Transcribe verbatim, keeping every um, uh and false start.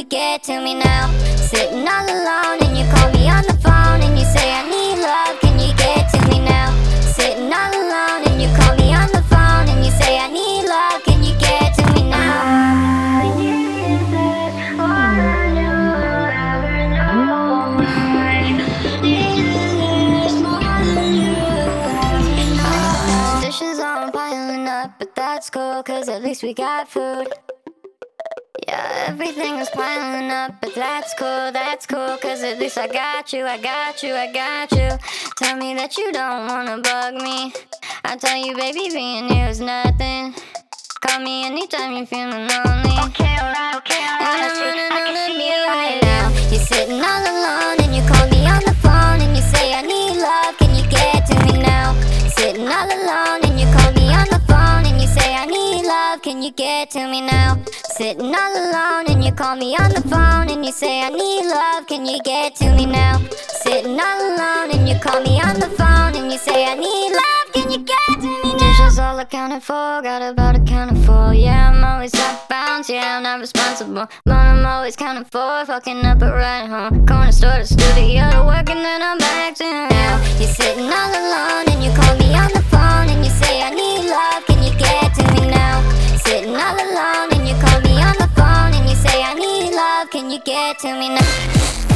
get to me now? Sitting all alone and you call me on the phone and you say I need love, can you get to me now? Sitting all alone and you call me on the phone and you say I need love, can you get to me now? I need this more than you'll ever know. I need this more than you'll ever know. Dishes aren't piling up, but that's cool, cause at least we got food. Yeah, everything is piling up, but that's cool, that's cool, cause at least I got you, I got you, I got you. Tell me that you don't wanna bug me. I tell you, baby, being here is nothing. Call me anytime you're feeling lonely. Okay, alright, okay, alright. And I'm running I on can a see me you right now. You're sitting all alone and you call me on the phone and you say I need love, can you get to me now? Sitting all alone and you call me on the phone and you say I need love, can you get to me now? Sitting all alone and you call me on the phone and you say I need love, can you get to me now? Sitting all alone and you call me on the phone and you say I need love, can you get to me now? Dishes all accounted for, got about a count of four. Yeah, I'm always off bounds, yeah, I'm not responsible, but I'm always counting for, fucking up a ride home. Corner store to studio to work and then I'm back to now. You're sitting all alone and you call me on the phone and you say I need love, can you get to me now? Sitting all alone and you call me on the phone and you say I need love, can you get to me now?